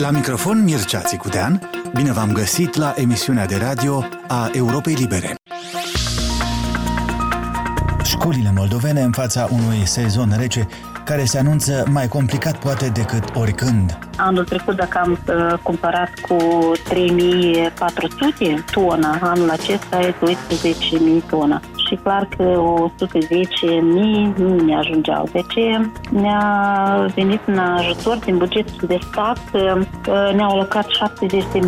La microfon Mircea Țicudean, bine v-am găsit la emisiunea de radio a Europei Libere. Școlile moldovene în fața unui sezon rece care se anunță mai complicat poate decât oricând. Anul trecut, dacă am cumpărat cu 3400 tona, anul acesta e 12.000 tona. Și clar că 110.000 nu ne ajungeau. De ce ne-a venit în ajutor din bugetul de stat, ne-au alocat 70.000.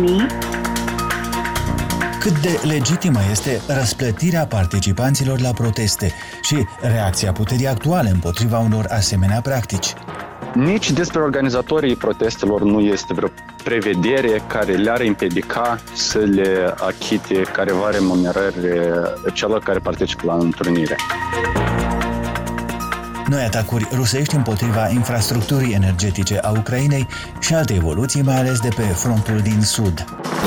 Cât de legitimă este răsplătirea participanților la proteste și reacția puterii actuale împotriva unor asemenea practici? Nici despre organizatorii protestelor nu este vreo prevedere care le-ar împiedica să le achite careva remunerări celor care participă la întrunire. Noi atacuri rusești împotriva infrastructurii energetice a Ucrainei și alte evoluții, mai ales de pe frontul din sud.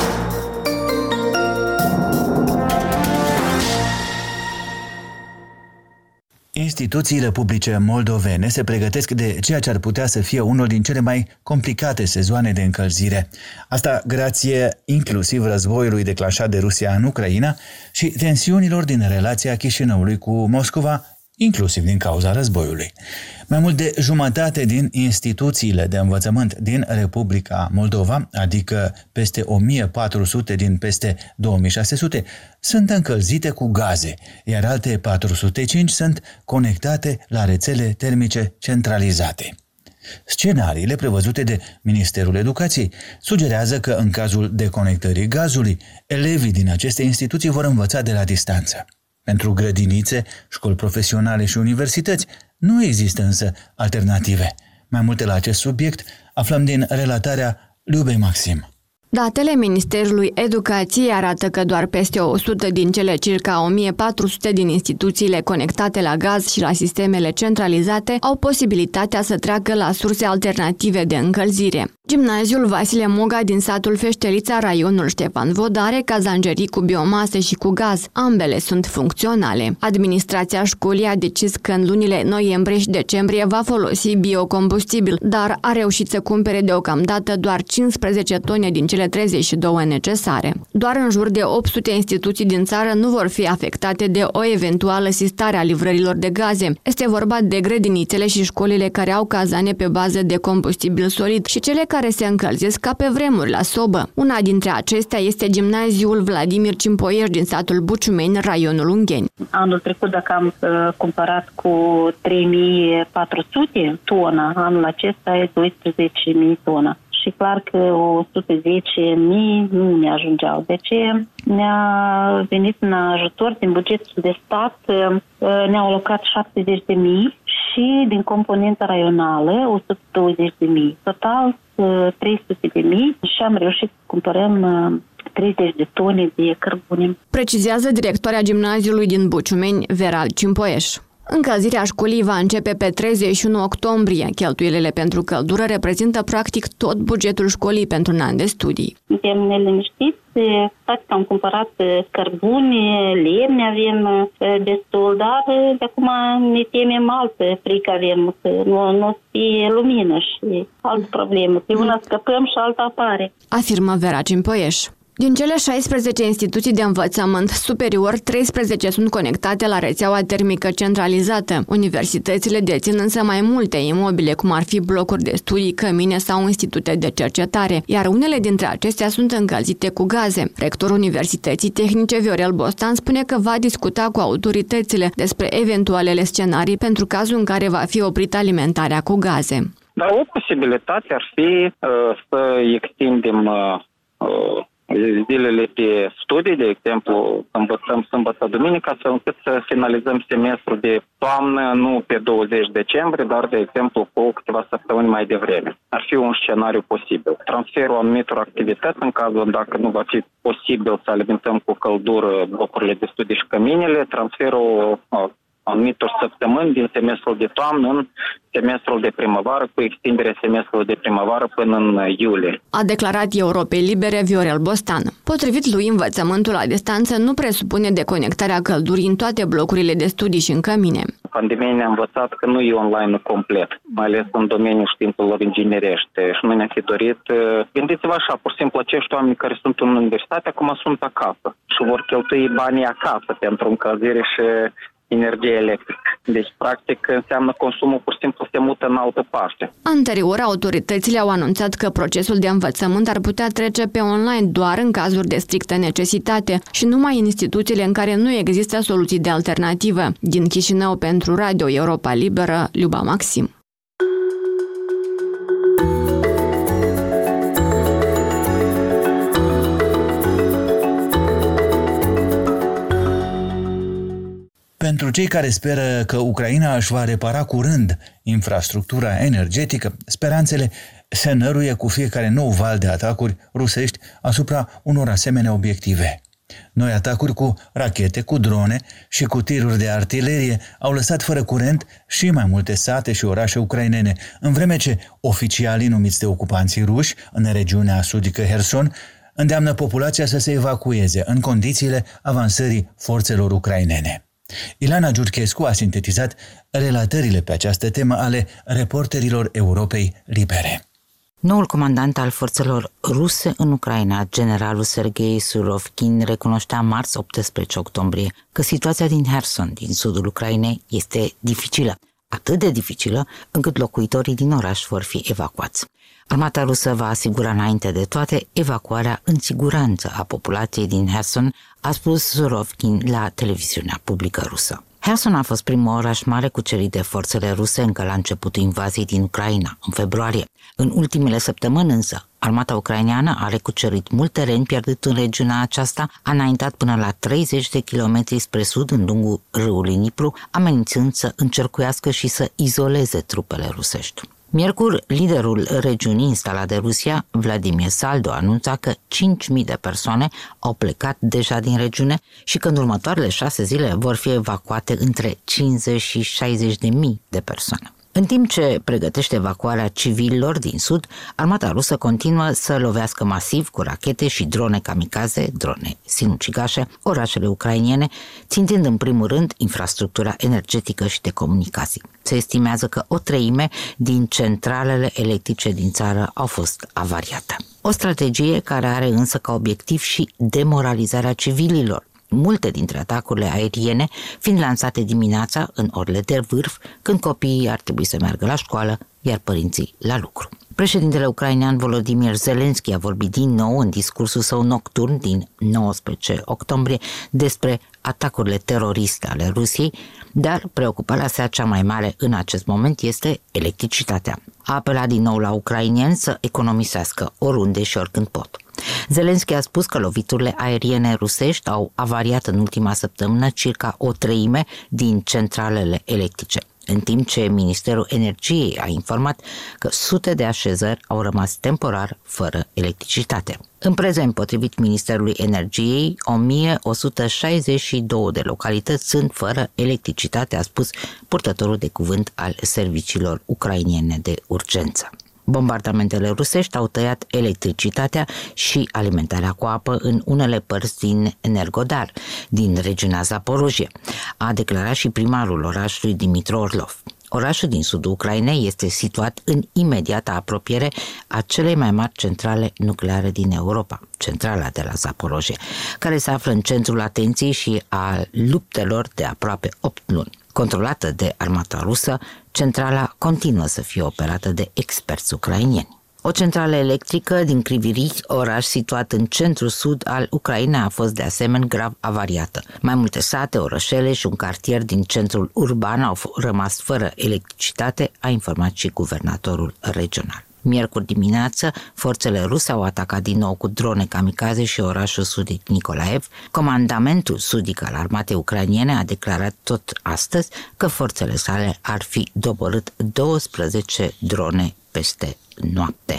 Instituțiile publice moldovene se pregătesc de ceea ce ar putea să fie unul din cele mai complicate sezoane de încălzire. Asta grație inclusiv războiului declanșat de Rusia în Ucraina și tensiunilor din relația Chișinăului cu Moscova, inclusiv din cauza războiului. Mai mult de jumătate din instituțiile de învățământ din Republica Moldova, adică peste 1400 din peste 2600, sunt încălzite cu gaze, iar alte 405 sunt conectate la rețele termice centralizate. Scenariile prevăzute de Ministerul Educației sugerează că în cazul deconectării gazului, elevii din aceste instituții vor învăța de la distanță. Pentru grădinițe, școli profesionale și universități nu există însă alternative. Mai multe la acest subiect aflăm din relatarea Liubei Maxim. Datele Ministerului Educației arată că doar peste 100 din cele circa 1400 din instituțiile conectate la gaz și la sistemele centralizate au posibilitatea să treacă la surse alternative de încălzire. Gimnaziul Vasile Moga din satul Feștelița, raionul Ștefan Vodare, cazangerii cu biomasă și cu gaz. Ambele sunt funcționale. Administrația școlii a decis că în lunile noiembrie și decembrie va folosi biocombustibil, dar a reușit să cumpere deocamdată doar 15 tone din cele 32 necesare. Doar în jur de 800 instituții din țară nu vor fi afectate de o eventuală sistare a livrărilor de gaze. Este vorba de grădinițele și școlile care au cazane pe bază de combustibil solid și cele care se încălzesc ca pe vremuri la sobă. Una dintre acestea este gimnaziul Vladimir Cimpoieș din satul Buciumeni, raionul Ungheni. Anul trecut, dacă am cumpărat cu 3400 tona, anul acesta e 12.000 tona. Și clar că 110.000 nu ne ajungeau. De ce ne-a venit în ajutor din bugetul de stat, ne-au alocat 70.000 și din componenta raională 120.000. Total 300.000 și am reușit să cumpărăm 30 de tone de cărbune. Precizează directoarea gimnaziului din Buciumeni, Vera Cimpoieș. Încălzirea școlii va începe pe 31 octombrie. Cheltuielile pentru căldură reprezintă practic tot bugetul școlii pentru un an de studii. Suntem neliniștiți, toate am cumpărat cărbune, lemne avem destul, dar de acum ne temem altă frică avem, că nu o fie lumină și altă problemă. Pe una scăpăm și alta apare. Afirmă Vera Cimpoieș. Din cele 16 instituții de învățământ superior, 13 sunt conectate la rețeaua termică centralizată. Universitățile dețin însă mai multe imobile, cum ar fi blocuri de studii, cămine sau institute de cercetare, iar unele dintre acestea sunt încălzite cu gaze. Rectorul Universității Tehnice Viorel Bostan spune că va discuta cu autoritățile despre eventualele scenarii pentru cazul în care va fi oprită alimentarea cu gaze. Dar o posibilitate ar fi să extindem zilele pe studii, de exemplu, învățăm sâmbătă, duminică, astfel încât să finalizăm semestrul de toamnă, nu pe 20 decembrie, dar, de exemplu, cu câteva săptămâni mai devreme. Ar fi un scenariu posibil. Transferul anumitor activități, în cazul dacă nu va fi posibil să alimentăm cu căldură blocurile de studii și căminele, transferul anumitor săptămâni din semestrul de toamnă în semestrul de primăvară, cu extinderea semestrului de primăvară până în iulie. A declarat Europei Libere Viorel Bostan. Potrivit lui, învățământul la distanță nu presupune deconectarea căldurii în toate blocurile de studii și în cămine. pandemia ne-a învățat că nu e online complet, mai ales în domeniul științelor inginerești. Și noi ne-am fi dorit, gândiți-vă așa, pur și simplu, acești oameni care sunt în universitate acum sunt acasă și vor cheltui banii acasă pentru încălzire și energie electrică. Deci, practic, înseamnă consumul pur și simplu se mută în altă parte. Anterior, autoritățile au anunțat că procesul de învățământ ar putea trece pe online doar în cazuri de strictă necesitate și numai în instituțiile în care nu există soluții de alternativă. Din Chișinău pentru Radio Europa Liberă, Liuba Maxim. Pentru cei care speră că Ucraina își va repara curând infrastructura energetică, speranțele se năruie cu fiecare nou val de atacuri rusești asupra unor asemenea obiective. Noi atacuri cu rachete, cu drone și cu tiruri de artilerie au lăsat fără curent și mai multe sate și orașe ucrainene, în vreme ce oficialii numiți de ocupanții ruși în regiunea sudică Herson îndeamnă populația să se evacueze în condițiile avansării forțelor ucrainene. Ilana Giurchescu a sintetizat relatările pe această temă ale reporterilor Europei Libere. Noul comandant al forțelor ruse în Ucraina, generalul Sergei Surovkin, recunoștea marți 18 octombrie că situația din Herson, din sudul Ucrainei, este dificilă. Atât de dificilă încât locuitorii din oraș vor fi evacuați. Armata rusă va asigura înainte de toate evacuarea în siguranță a populației din Herson, a spus Surovkin la televiziunea publică rusă. Herson a fost primul oraș mare cucerit de forțele ruse încă la începutul invaziei din Ucraina, în februarie. În ultimele săptămâni însă, armata ucraineană a recucerit mult teren pierdut în regiunea aceasta, a înaintat până la 30 de kilometri spre sud în lungul râului Dnipru, amenințând să încercuiască și să izoleze trupele rusești. Miercuri, liderul regiunii instalat de Rusia, Vladimir Saldo, anunța că 5.000 de persoane au plecat deja din regiune și că în următoarele 6 zile vor fi evacuate între 50 și 60.000 de persoane. În timp ce pregătește evacuarea civililor din sud, armata rusă continuă să lovească masiv cu rachete și drone kamikaze, drone sinucigașe, orașele ucrainiene, țintind în primul rând infrastructura energetică și de comunicații. Se estimează că 1/3 din centralele electrice din țară au fost avariate. O strategie care are însă ca obiectiv și demoralizarea civililor, multe dintre atacurile aeriene fiind lansate dimineața în orele de vârf, când copiii ar trebui să meargă la școală, iar părinții la lucru. Președintele ucrainean Volodymyr Zelensky a vorbit din nou în discursul său nocturn din 19 octombrie despre atacurile teroriste ale Rusiei, dar preocuparea sa cea mai mare în acest moment este electricitatea. A apelat din nou la ucraineni să economisească oriunde și oricând pot. Zelensky a spus că loviturile aeriene rusești au avariat în ultima săptămână circa 1/3 din centralele electrice, în timp ce Ministerul Energiei a informat că sute de așezări au rămas temporar fără electricitate. În prezent, potrivit Ministerului Energiei, 1162 de localități sunt fără electricitate, a spus purtătorul de cuvânt al serviciilor ucrainene de urgență. Bombardamentele rusești au tăiat electricitatea și alimentarea cu apă în unele părți din Energodar, din regiunea Zaporojie, a declarat și primarul orașului Dimitru Orlov. Orașul din sudul Ucrainei este situat în imediată apropiere a celei mai mari centrale nucleare din Europa, centrala de la Zaporojie, care se află în centrul atenției și a luptelor de aproape 8 luni. Controlată de armata rusă, centrala continuă să fie operată de experți ucrainieni. O centrală electrică din Kryvyi Rih, oraș situat în centru-sud al Ucrainei, a fost de asemenea grav avariată. Mai multe sate, orășele și un cartier din centrul urban au rămas fără electricitate, a informat și guvernatorul regional. Miercuri dimineață, forțele ruse au atacat din nou cu drone kamikaze și orașul sudic Nikolaev. Comandamentul sudic al armatei ucrainiene a declarat tot astăzi că forțele sale ar fi doborât 12 drone peste noapte.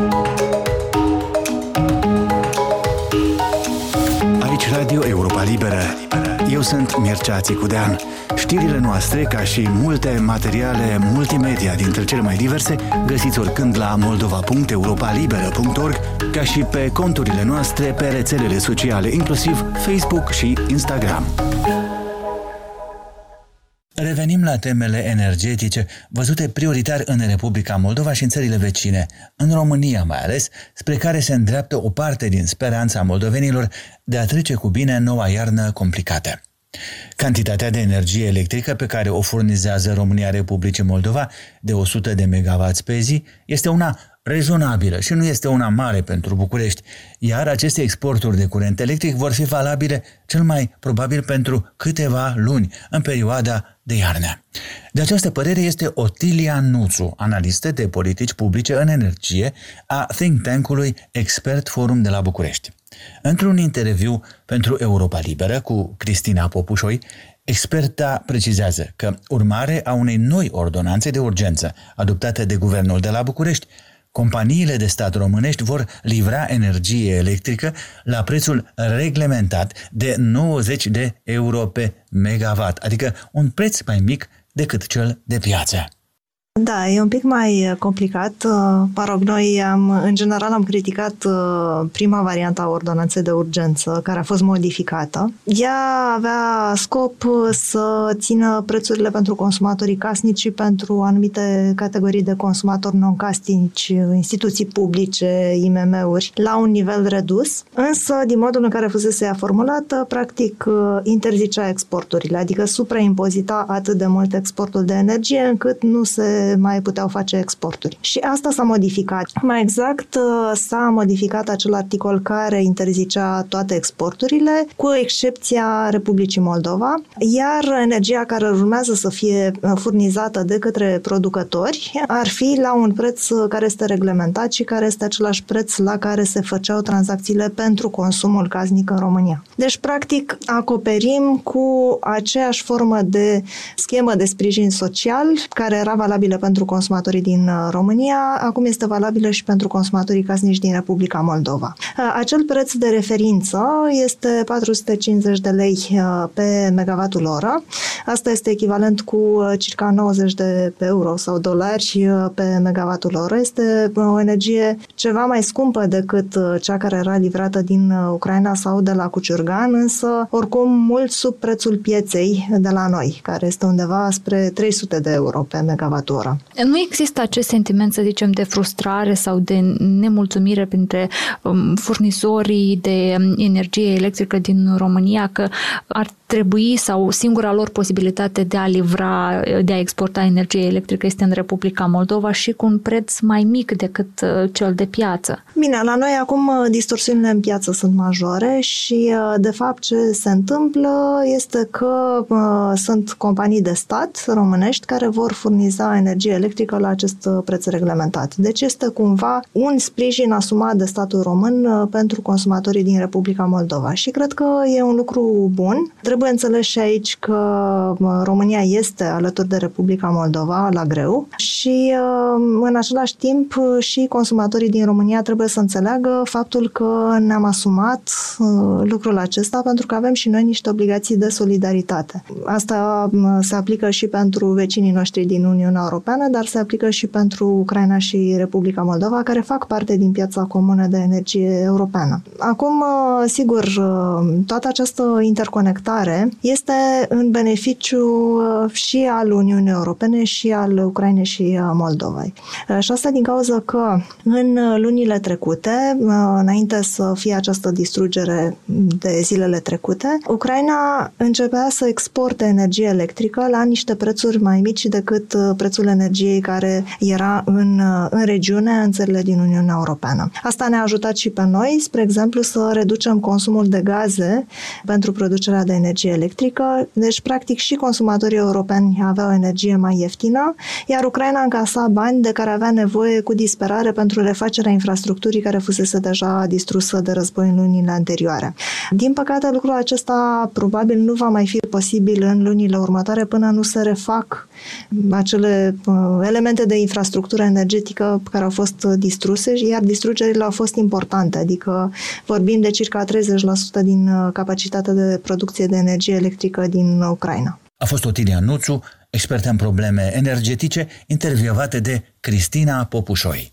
Aici Radio Europa Liberă. Eu sunt Mircea Țicudean. Știrile noastre, ca și multe materiale multimedia dintre cele mai diverse, găsiți oricând la moldova.europalibera.org, ca și pe conturile noastre pe rețelele sociale, inclusiv Facebook și Instagram. Revenim la temele energetice văzute prioritar în Republica Moldova și în țările vecine, în România mai ales, spre care se îndreaptă o parte din speranța moldovenilor de a trece cu bine noua iarnă complicată. Cantitatea de energie electrică pe care o furnizează România Republicii Moldova, de 100 de MW pe zi, este una rezonabilă și nu este una mare pentru București, iar aceste exporturi de curent electric vor fi valabile cel mai probabil pentru câteva luni, în perioada de iarnă. De această părere este Otilia Nuțu, analistă de politici publice în energie a think tank-ului Expert Forum de la București. Într-un interviu pentru Europa Liberă cu Cristina Popușoi, experta precizează că, urmare a unei noi ordonanțe de urgență adoptate de Guvernul de la București, companiile de stat românești vor livra energie electrică la prețul reglementat de 90 de euro pe megawatt, adică un preț mai mic decât cel de piață. Da, e un pic mai complicat. Noi în general am criticat prima variantă a ordonanței de urgență, care a fost modificată. Ea avea scop să țină prețurile pentru consumatorii casnici și pentru anumite categorii de consumatori non-casnici, instituții publice, IMM-uri, la un nivel redus, însă din modul în care fusese ea formulată, practic interzicea exporturile, adică supraimpozita atât de mult exportul de energie încât nu se mai puteau face exporturi. Și asta s-a modificat. Mai exact, s-a modificat acel articol care interzicea toate exporturile, cu excepția Republicii Moldova, iar energia care urmează să fie furnizată de către producători ar fi la un preț care este reglementat și care este același preț la care se făceau tranzacțiile pentru consumul casnic în România. Deci, practic, acoperim cu aceeași formă de schemă de sprijin social care era valabilă pentru consumatorii din România, acum este valabilă și pentru consumatorii casnici din Republica Moldova. Acel preț de referință este 450 de lei pe megawattul oră. Asta este echivalent cu circa 90 de euro sau dolari pe megawattul oră. Este o energie ceva mai scumpă decât cea care era livrată din Ucraina sau de la Cuciurgan, însă oricum mult sub prețul pieței de la noi, care este undeva spre 300 de euro pe megawattul oră. Nu există acest sentiment, să zicem, de frustrare sau de nemulțumire printre furnizorii de energie electrică din România că ar trebui sau singura lor posibilitate de a livra, de a exporta energie electrică este în Republica Moldova și cu un preț mai mic decât cel de piață? Bine, la noi acum distorsiunile în piață sunt majore și de fapt ce se întâmplă este că sunt companii de stat românești care vor furniza energie electrică la acest preț reglementat. Deci este cumva un sprijin asumat de statul român pentru consumatorii din Republica Moldova și cred că e un lucru bun. Trebuie înțeles și aici că România este alături de Republica Moldova la greu și în același timp și consumatorii din România trebuie să înțeleagă faptul că ne-am asumat lucrul acesta pentru că avem și noi niște obligații de solidaritate. Asta se aplică și pentru vecinii noștri din Uniunea Europeană, dar se aplică și pentru Ucraina și Republica Moldova, care fac parte din piața comună de energie europeană. Acum, sigur, toată această interconectare este în beneficiu și al Uniunii Europene și al Ucrainei și Moldovei. Și asta din cauza că în lunile trecute, înainte să fie această distrugere de zilele trecute, Ucraina începea să exporte energie electrică la niște prețuri mai mici decât prețul energiei care era în regiune, în țările din Uniunea Europeană. Asta ne-a ajutat și pe noi, spre exemplu, să reducem consumul de gaze pentru producerea de energie electrică. Deci, practic, și consumatorii europeni aveau energie mai ieftină, iar Ucraina încasa bani de care avea nevoie cu disperare pentru refacerea infrastructurii care fusese deja distrusă de război în lunile anterioare. Din păcate, lucrul acesta probabil nu va mai fi posibil în lunile următoare până nu se refac acele elemente de infrastructură energetică care au fost distruse, iar distrugerile au fost importante, adică vorbim de circa 30% din capacitatea de producție de energie electrică din Ucraina. A fost Otilia Nuțu, expertă în probleme energetice, intervievată de Cristina Popușoi.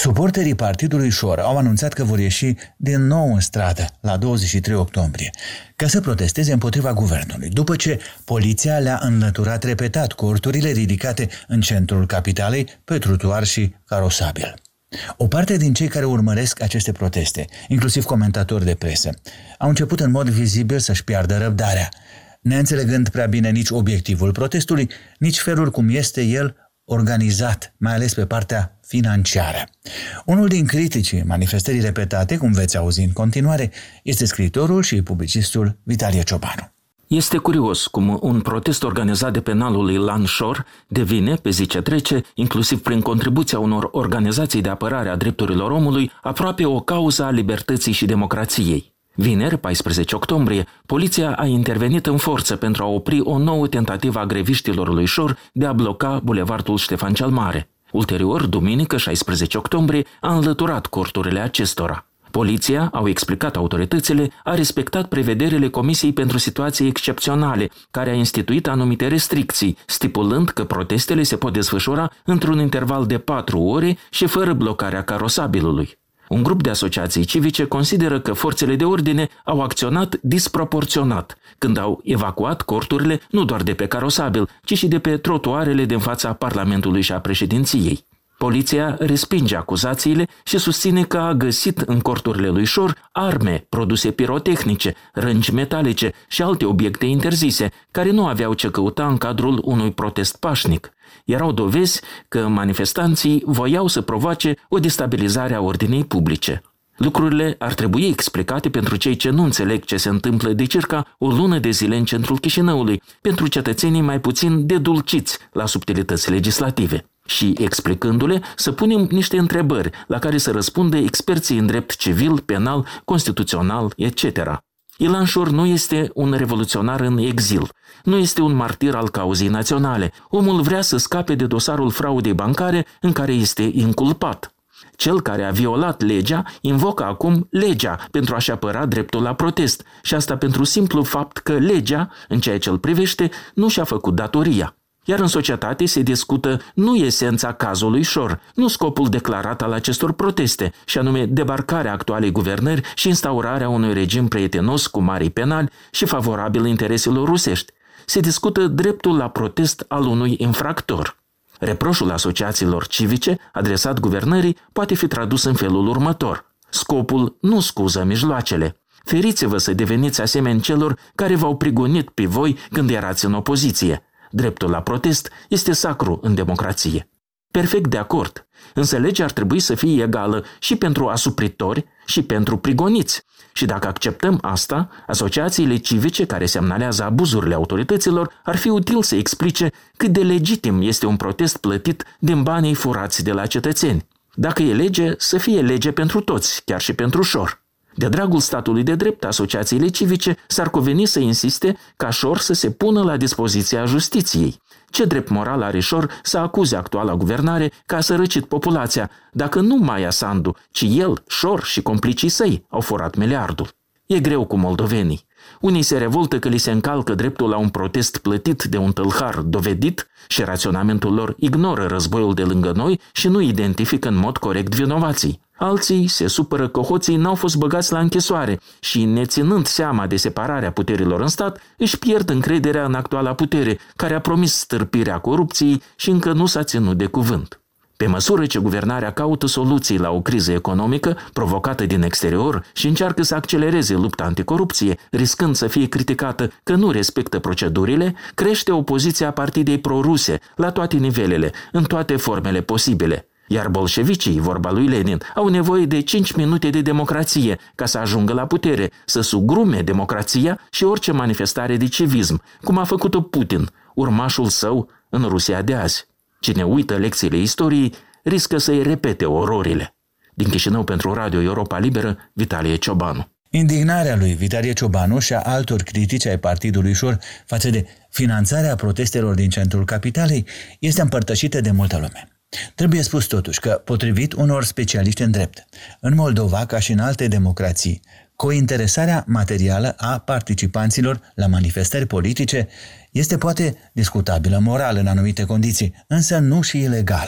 Suporterii partidului Șor au anunțat că vor ieși din nou în stradă la 23 octombrie ca să protesteze împotriva guvernului, după ce poliția le-a înlăturat repetat corturile ridicate în centrul capitalei pe trotuar și carosabil. O parte din cei care urmăresc aceste proteste, inclusiv comentatori de presă, au început în mod vizibil să-și piardă răbdarea, neînțelegând prea bine nici obiectivul protestului, nici felul cum este el organizat, mai ales pe partea financiară. Unul din criticii manifestării repetate, cum veți auzi în continuare, este scriitorul și publicistul Vitalie Ciobanu. Este curios cum un protest organizat de penalul Ilan Șor devine, pe zi ce trece, inclusiv prin contribuția unor organizații de apărare a drepturilor omului, aproape o cauză a libertății și democrației. Vineri, 14 octombrie, poliția a intervenit în forță pentru a opri o nouă tentativă a greviștilor lui Șor de a bloca bulevardul Ștefan cel Mare. Ulterior, duminică, 16 octombrie, a înlăturat corturile acestora. Poliția, au explicat autoritățile, a respectat prevederile Comisiei pentru Situații Excepționale, care a instituit anumite restricții, stipulând că protestele se pot desfășura într-un interval de 4 ore și fără blocarea carosabilului. Un grup de asociații civice consideră că forțele de ordine au acționat disproporționat când au evacuat corturile nu doar de pe carosabil, ci și de pe trotuarele din fața Parlamentului și a președinției. Poliția respinge acuzațiile și susține că a găsit în corturile lui Șor arme, produse pirotehnice, rângi metalice și alte obiecte interzise, care nu aveau ce căuta în cadrul unui protest pașnic. Erau dovezi că manifestanții voiau să provoace o destabilizare a ordinii publice. Lucrurile ar trebui explicate pentru cei ce nu înțeleg ce se întâmplă de circa o lună de zile în centrul Chișinăului, pentru cetățenii mai puțin dedulciți la subtilități legislative. Și, explicându-le, să punem niște întrebări la care să răspundă experții în drept civil, penal, constituțional, etc. Ilan Șor nu este un revoluționar în exil, nu este un martir al cauzei naționale. Omul vrea să scape de dosarul fraudei bancare în care este inculpat. Cel care a violat legea invocă acum legea pentru a-și apăra dreptul la protest și asta pentru simplu fapt că legea, în ceea ce îl privește, nu și-a făcut datoria. Iar în societate se discută nu esența cazului Șor, nu scopul declarat al acestor proteste, și anume debarcarea actualei guvernări și instaurarea unui regim prietenos cu marii penali și favorabil intereselor rusești. Se discută dreptul la protest al unui infractor. Reproșul asociațiilor civice adresat guvernării poate fi tradus în felul următor: scopul nu scuză mijloacele. Feriți-vă să deveniți asemeni celor care v-au prigonit pe voi când erați în opoziție. Dreptul la protest este sacru în democrație. Perfect de acord, însă legea ar trebui să fie egală și pentru asupritori și pentru prigoniți. Și dacă acceptăm asta, asociațiile civice care semnalează abuzurile autorităților ar fi util să explice cât de legitim este un protest plătit din banii furați de la cetățeni. Dacă e lege, să fie lege pentru toți, chiar și pentru Șor. De dragul statului de drept, asociațiile civice s-ar cuveni să insiste ca Șor să se pună la dispoziția justiției. Ce drept moral are Șor să acuze actuala guvernare că a sărăcit populația, dacă nu Maia Sandu, ci el, Șor și complicii săi au furat miliardul? E greu cu moldovenii. Unii se revoltă că li se încalcă dreptul la un protest plătit de un tâlhar dovedit și raționamentul lor ignoră războiul de lângă noi și nu identifică în mod corect vinovații. Alții se supără că hoții n-au fost băgați la închisoare și, neținând seama de separarea puterilor în stat, își pierd încrederea în actuala putere, care a promis stârpirea corupției și încă nu s-a ținut de cuvânt. Pe măsură ce guvernarea caută soluții la o criză economică provocată din exterior și încearcă să accelereze lupta anticorupție, riscând să fie criticată că nu respectă procedurile, crește opoziția partidei proruse la toate nivelele, în toate formele posibile. Iar bolșevicii, vorba lui Lenin, au nevoie de 5 minute de democrație ca să ajungă la putere, să sugrume democrația și orice manifestare de civism, cum a făcut-o Putin, urmașul său în Rusia de azi. Cine uită lecțiile istoriei riscă să-i repete ororile. Din Chișinău pentru Radio Europa Liberă, Vitalie Ciobanu. Indignarea lui Vitalie Ciobanu și a altor critici ai partidului Șor față de finanțarea protestelor din centrul capitalei este împărtășită de multă lume. Trebuie spus totuși că, potrivit unor specialiști în drept, în Moldova, ca și în alte democrații, cointeresarea materială a participanților la manifestări politice este poate discutabilă moral în anumite condiții, însă nu și ilegală.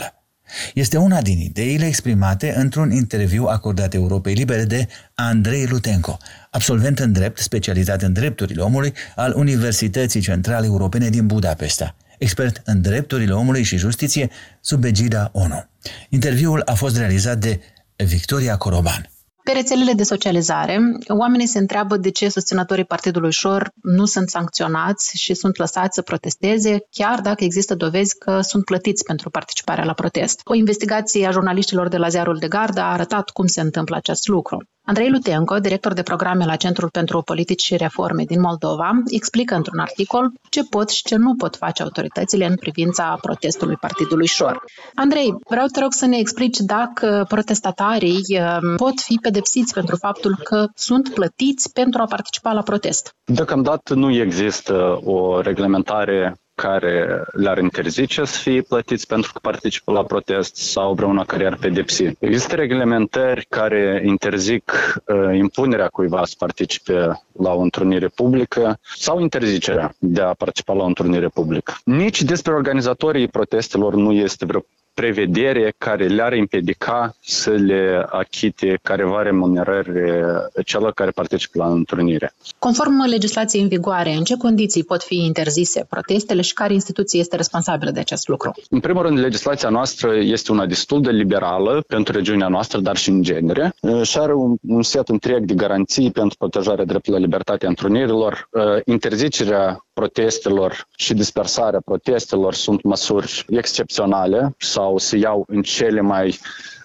Este una din ideile exprimate într-un interviu acordat Europei Libere de Andrei Lutenco, absolvent în drept, specializat în drepturile omului al Universității Centrale Europene din Budapesta, expert în drepturile omului și justiție sub egida ONU. Interviul a fost realizat de Victoria Coroban. Pe rețelele de socializare, oamenii se întreabă de ce susținătorii Partidului Șor nu sunt sancționați și sunt lăsați să protesteze, chiar dacă există dovezi că sunt plătiți pentru participarea la protest. O investigație a jurnaliștilor de la Ziarul de Gardă a arătat cum se întâmplă acest lucru. Andrei Lutenco, director de programe la Centrul pentru Politici și Reforme din Moldova, explică într-un articol ce pot și ce nu pot face autoritățile în privința protestului Partidului Șor. Andrei, vreau te rog să ne explici dacă protestatarii pot fi pedepsiți pentru faptul că sunt plătiți pentru a participa la protest. Deocamdată nu există o reglementare care le-ar interzice să fie plătiți pentru că participă la protest sau vreuna care ar pedepsi. Există reglementări care interzic impunerea cuiva să participe la o întrunire publică sau interzicerea de a participa la o întrunire publică. Nici despre organizatorii protestelor nu este vreo prevedere care le-ar împiedica să le achite careva remunerări celor care participă la întrunire. Conform legislației în vigoare, în ce condiții pot fi interzise protestele și care instituție este responsabilă de acest lucru? În primul rând, legislația noastră este una destul de liberală pentru regiunea noastră, dar și în genere, și are un set întreg de garanții pentru protejarea dreptului la libertatea întrunirilor. Interzicerea protestelor și dispersarea protestelor sunt măsuri excepționale sau se iau în cele mai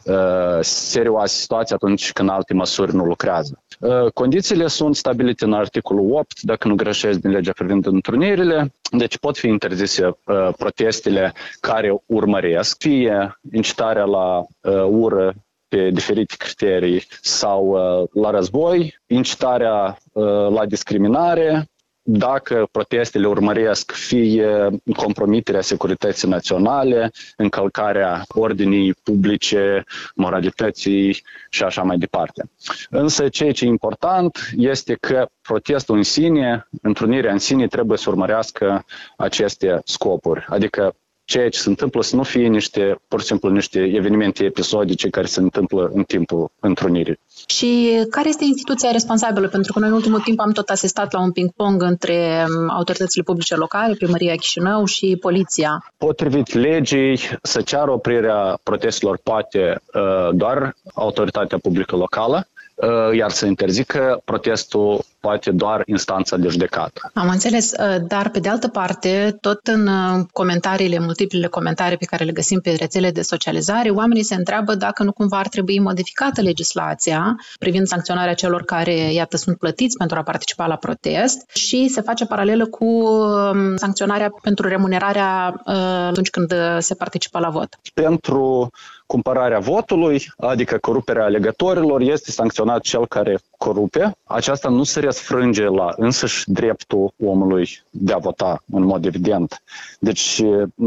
serioase situații atunci când alte măsuri nu lucrează. Condițiile sunt stabilite în articolul 8, dacă nu greșesc, din legea privind întrunirile, deci pot fi interzise protestele care urmăresc, fie incitarea la ură pe diferite criterii sau la război, incitarea la discriminare, dacă protestele urmăresc fie compromiterea securității naționale, încălcarea ordinii publice, moralității și așa mai departe. Însă ceea ce e important este că protestul în sine, întrunirea în sine trebuie să urmărească aceste scopuri, adică ceea ce se întâmplă să nu fie pur și simplu niște evenimente episodice care se întâmplă în timpul întrunirii. Și care este instituția responsabilă? Pentru că noi în ultimul timp am tot asistat la un ping-pong între autoritățile publice locale, Primăria Chișinău și poliția. Potrivit legii, să ceară oprirea protestelor poate doar autoritatea publică locală, iar să interzică protestul poate doar instanța de judecată. Am înțeles, dar pe de altă parte, tot în comentariile, multiplele comentarii pe care le găsim pe rețele de socializare, oamenii se întreabă dacă nu cumva ar trebui modificată legislația privind sancționarea celor care, iată, sunt plătiți pentru a participa la protest și se face paralelă cu sancționarea pentru remunerarea atunci când se participă la vot. Pentru cumpărarea votului, adică coruperea alegătorilor, este sancționat cel care corupe. Aceasta nu se răsfrânge la însăși dreptul omului de a vota, în mod evident. Deci,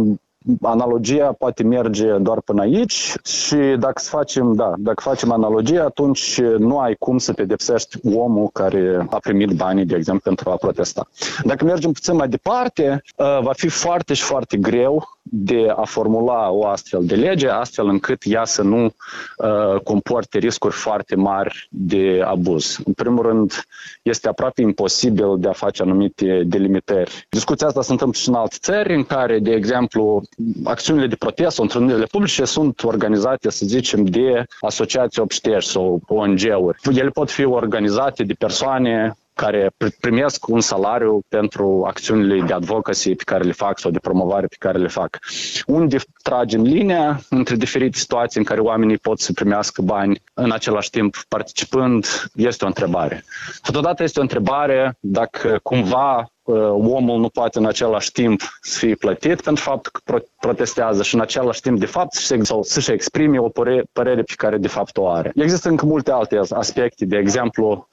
analogia poate merge doar până aici și dacă facem analogie, atunci nu ai cum să pedepsești omul care a primit banii, de exemplu, pentru a protesta. Dacă mergem puțin mai departe, va fi foarte și foarte greu de a formula o astfel de lege, astfel încât ea să nu comporte riscuri foarte mari de abuz. În primul rând, este aproape imposibil de a face anumite delimitări. Discuția asta se întâmplă și în alte țări, în care, de exemplu, acțiunile de protest, întrunirile publice sunt organizate, să zicem, de asociații obștești sau ONG-uri. Ele pot fi organizate de persoane care primesc un salariu pentru acțiunile de advocacy pe care le fac sau de promovare pe care le fac. Unde tragem linia între diferite situații în care oamenii pot să primească bani în același timp participând, este o întrebare. Totodată este o întrebare dacă cumva omul nu poate în același timp să fie plătit pentru faptul că protestează și în același timp de fapt să-și exprime o părere pe care de fapt o are. Există încă multe alte aspecte, de exemplu,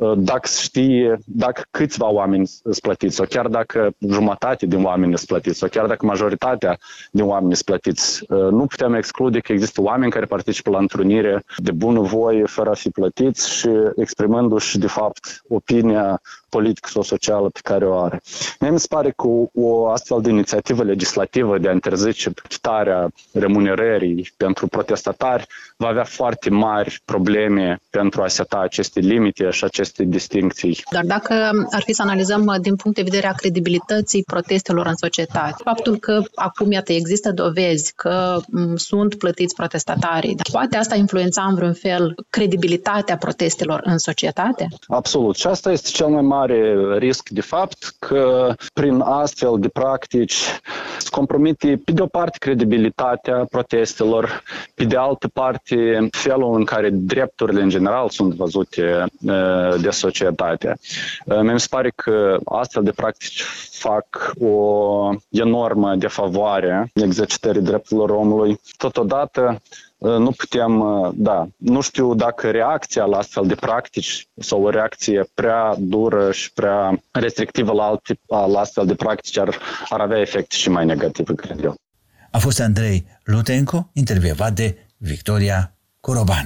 dacă câțiva oameni sunt plătiți sau chiar dacă jumătate din oameni sunt plătiți sau chiar dacă majoritatea din oameni sunt plătiți, nu putem exclude că există oameni care participă la întrunire de bunăvoie fără a fi plătiți și exprimându-și de fapt opinia politică sau socială pe care o are. Mie mi se pare că o astfel de inițiativă legislativă de a interzice quitarea remunerării pentru protestatari va avea foarte mari probleme pentru a seta aceste limite și aceste distincții. Dar dacă ar fi să analizăm din punct de vedere a credibilității protestelor în societate, faptul că acum, iată, există dovezi că sunt plătiți protestatarii, poate asta influența în vreun fel credibilitatea protestelor în societate? Absolut. Și asta este cel mai mare risc, de fapt, că prin astfel de practici se compromite, pe de o parte, credibilitatea protestelor, pe de altă parte, felul în care drepturile în general sunt văzute de societate. Mi se pare că astfel de practici fac o enormă defavoare exercitării drepturilor omului. Totodată, nu putem, nu știu dacă reacția la astfel de practici sau o reacție prea dură și prea restrictivă la astfel de practici ar avea efecte și mai negative, cred eu. A fost Andrei Lutenco, intervievat de Victoria Coroban.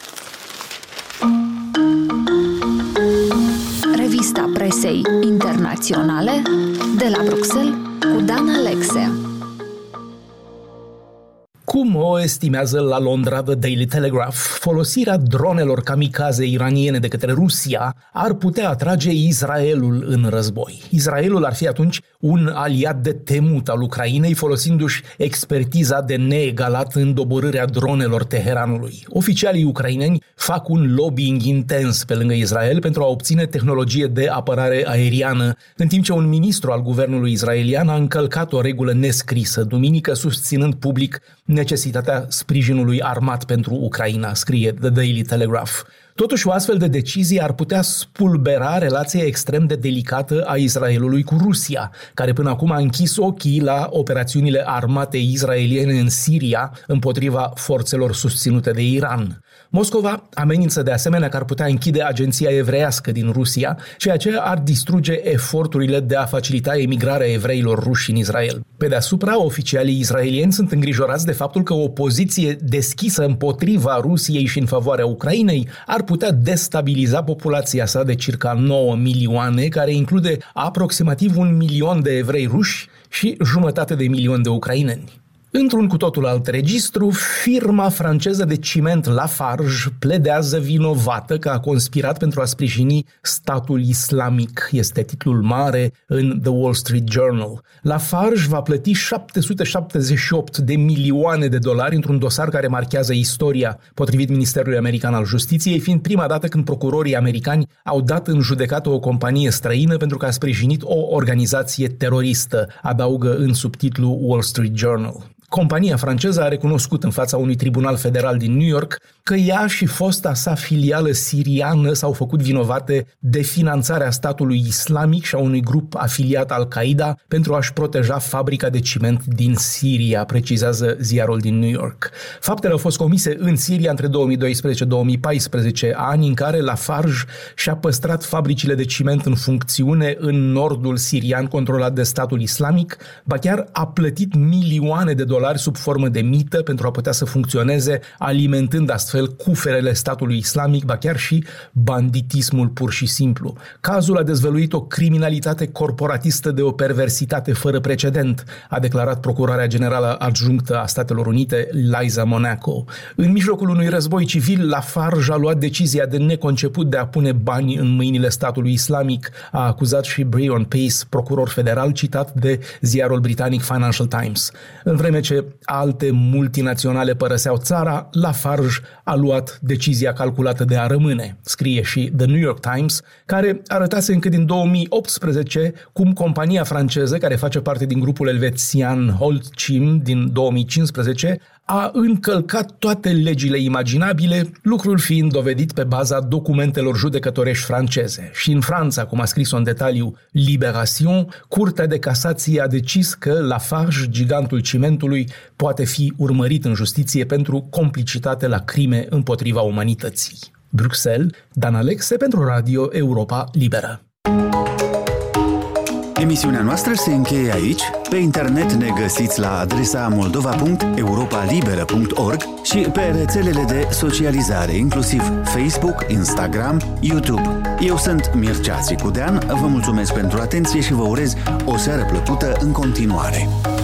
Revista presei internaționale de la Bruxelles cu Dan Alexe. Cum o estimează la Londra The Daily Telegraph, folosirea dronelor kamikaze iraniene de către Rusia ar putea atrage Israelul în război. Israelul ar fi atunci un aliat de temut al Ucrainei, folosindu-și expertiza de neegalat în doborârea dronelor Teheranului. Oficialii ucraineni fac un lobbying intens pe lângă Israel pentru a obține tehnologie de apărare aeriană, în timp ce un ministru al guvernului israelian a încălcat o regulă nescrisă, duminică, susținând public necesitatea sprijinului armat pentru Ucraina, scrie The Daily Telegraph. Totuși, o astfel de decizie ar putea spulbera relația extrem de delicată a Israelului cu Rusia, care până acum a închis ochii la operațiunile armate israeliene în Siria împotriva forțelor susținute de Iran. Moscova amenință de asemenea că ar putea închide agenția evreiască din Rusia, ceea ce ar distruge eforturile de a facilita emigrarea evreilor ruși în Israel. Pe deasupra, oficialii israelieni sunt îngrijorați de faptul că o poziție deschisă împotriva Rusiei și în favoarea Ucrainei ar putea destabiliza populația sa de circa 9 milioane, care include aproximativ 1 milion de evrei ruși și 500 de milioane de ucraineni. Într-un cu totul alt registru, firma franceză de ciment Lafarge pledează vinovată că a conspirat pentru a sprijini statul islamic. Este titlul mare în The Wall Street Journal. Lafarge va plăti 778 de milioane de dolari într-un dosar care marchează istoria, potrivit Ministerului American al Justiției, fiind prima dată când procurorii americani au dat în judecată o companie străină pentru că a sprijinit o organizație teroristă, adaugă în subtitlu Wall Street Journal. Compania franceză a recunoscut în fața unui tribunal federal din New York că ea și fosta sa filială siriană s-au făcut vinovate de finanțarea statului islamic și a unui grup afiliat Al-Qaeda pentru a-și proteja fabrica de ciment din Siria, precizează ziarul din New York. Faptele au fost comise în Siria între 2012-2014, ani în care Lafarge și-a păstrat fabricile de ciment în funcțiune în nordul sirian controlat de statul islamic, ba chiar a plătit milioane de dolari sub formă de mită pentru a putea să funcționeze, alimentând astfel cuferele statului islamic, ba chiar și banditismul pur și simplu. Cazul a dezvăluit o criminalitate corporatistă de o perversitate fără precedent, a declarat procurarea generală adjunctă a Statelor Unite, Liza Monaco. În mijlocul unui război civil, Lafarge a luat decizia de neconceput de a pune bani în mâinile statului islamic, a acuzat și Breon Pace, procuror federal citat de ziarul britanic Financial Times. În vreme ce alte multinaționale părăseau țara, Lafarge a luat decizia calculată de a rămâne, scrie și The New York Times, care arătase încă din 2018 cum compania franceză, care face parte din grupul elvețian Holcim din 2015, a încălcat toate legile imaginabile, lucrul fiind dovedit pe baza documentelor judecătorești franceze. Și în Franța, cum a scris-o în detaliu Libération, Curtea de Casație a decis că Lafarge, gigantul cimentului, poate fi urmărit în justiție pentru complicitate la crime împotriva umanității. Bruxelles, Dan Alexe pentru Radio Europa Liberă. Emisiunea noastră se încheie aici. Pe internet ne găsiți la adresa moldova.europalibera.org și pe rețelele de socializare, inclusiv Facebook, Instagram, YouTube. Eu sunt Mircea Țicudean, vă mulțumesc pentru atenție și vă urez o seară plăcută în continuare.